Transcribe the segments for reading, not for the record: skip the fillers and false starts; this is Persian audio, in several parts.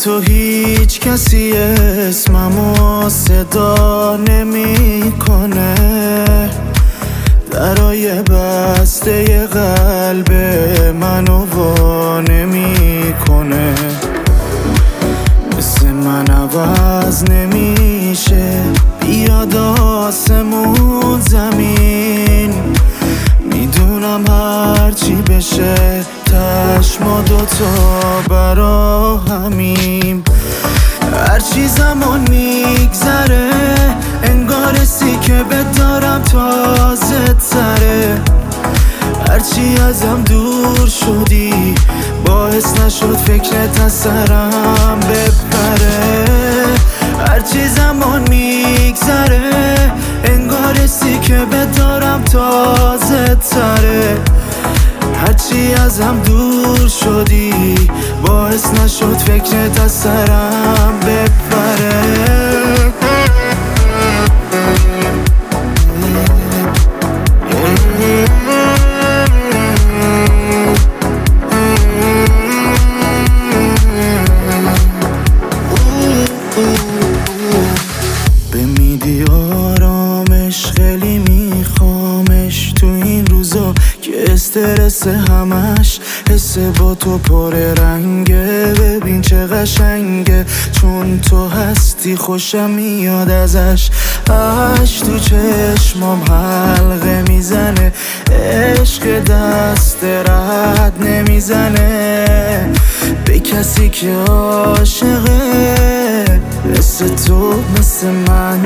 تو هیچ کسی اسممو صدا نمیکنه، درای بسته قلب منو وا نمیکنه. مثل من عوض نمیشه، بیاد آسمون زمین. میدونم هرچی بشه تش ما دوتا برا همیم. هرچی زمان میگذره انگار سی که بدارم تازه تره. هرچی ازم دور شدی باعث نشد فکرت از سرم بپره. هرچی زمان میگذره انگار سی که بدارم تازه تره. هرچی ازم دور شدی باعث نشد فکرت از سرم بپره. بمیدی آرامش خیلی میخوامش تو این روزا که استرس همش حس با تو پر رنگه. ببین چه قشنگه چون تو هستی خوشم میاد ازش. اش تو چشمام حلقه میزنه، عشق دست رد نمیزنه به کسی که عاشقه مثل تو مثل من.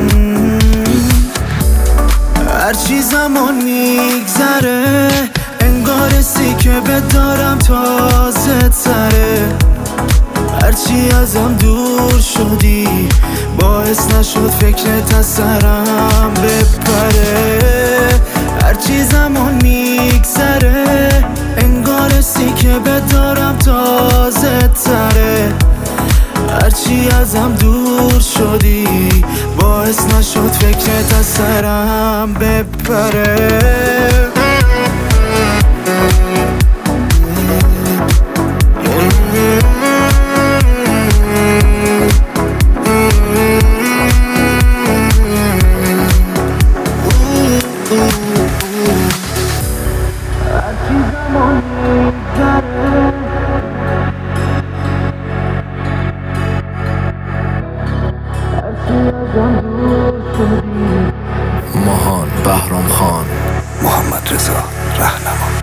هرچی زمان میگذره انگار سی که بدارم تازه تره. هرچی ازم دور شدی باعث نشد فکرت از سرم بپره. هرچی زمان میگذره انگار سی که بدارم تازه تره. هرچی ازم دور شدی باعث نشد فکرت از سرم بپره. ماهان بهرام خان، محمد رضا رهنما.